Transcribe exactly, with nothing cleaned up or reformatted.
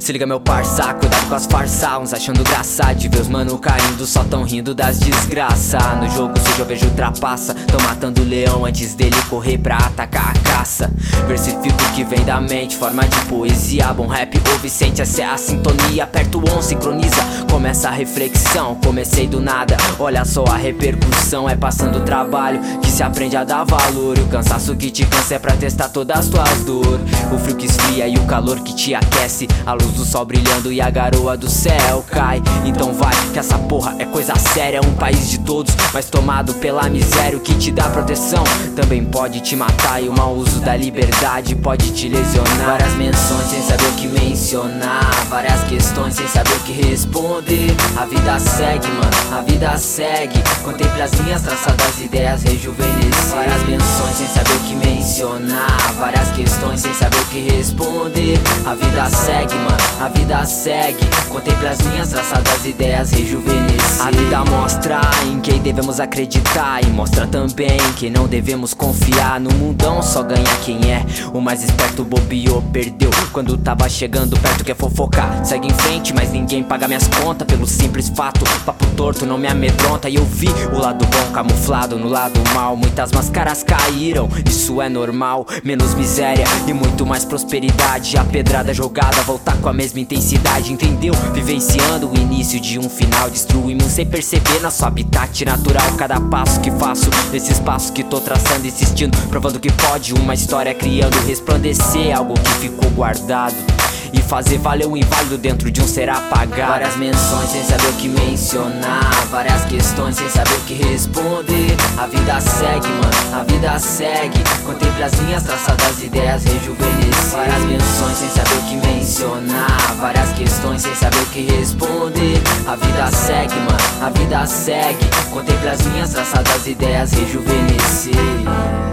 Se liga meu parça, cuidado com as farsa. Uns achando graça de ver os mano caindo, só tão rindo das desgraça. No jogo sujo eu vejo trapaça, tão matando o leão antes dele correr pra atacar a caça. Versifico o que vem da mente, forma de poesia. Bom rap ouve, sente, essa é a sintonia. Aperta o on, sincroniza, começa a reflexão. Comecei do nada, olha só a repercussão. É passando o trabalho que se aprende a dar valor, e o cansaço que te cansa é pra testar todas as tuas dores. O frio que esfria e o calor que te aquece, a luz do sol brilhando e a garoa do céu cai. Então vai, que essa porra é coisa séria. Um país de todos, mas tomado pela miséria. O que te dá proteção também pode te matar, e o mau uso da liberdade pode te lesionar. Várias menções sem saber o que mencionar, várias questões sem saber o que responder. A vida segue, mano, a vida segue. Contemple as linhas traçadas, ideias rejuvenescer. Várias menções sem saber o que mencionar, várias questões sem saber o que responder. A vida segue, mano, a vida segue. Contemple as linhas traçadas, ideias rejuvenescer. A vida mostra em quem devemos acreditar, e mostra também que não devemos confiar. No mundão só ganha quem é o mais esperto, bobeou, perdeu quando tava chegando perto, quer fofocar. Segue em frente, mas ninguém paga minhas contas pelo simples fato. Papo torto não me amedronta, e eu vi o lado bom camuflado no lado mal. Muitas máscaras caíram, isso é normal. Menos miséria e muito mais prosperidade. A pedrada jogada, voltar com a mesma intensidade, entendeu? Vivenciando o início de um final. Destruímos sem perceber nosso habitat natural. Cada passo que faço, nesses passos que tô traçando, insistindo, provando que pode. Uma história criando, resplandecer algo que ficou guardado, e fazer valer o inválido dentro de um ser apagado. Várias menções sem saber o que mencionar, várias questões sem saber o que responder. A vida segue, mano, a vida segue. Contemple as linhas traçadas, ideias rejuvenescer. Várias menções sem saber o que mencionar, várias questões sem saber o que responder. A vida segue, mano, a vida segue. Contemple as linhas traçadas, ideias rejuvenescer.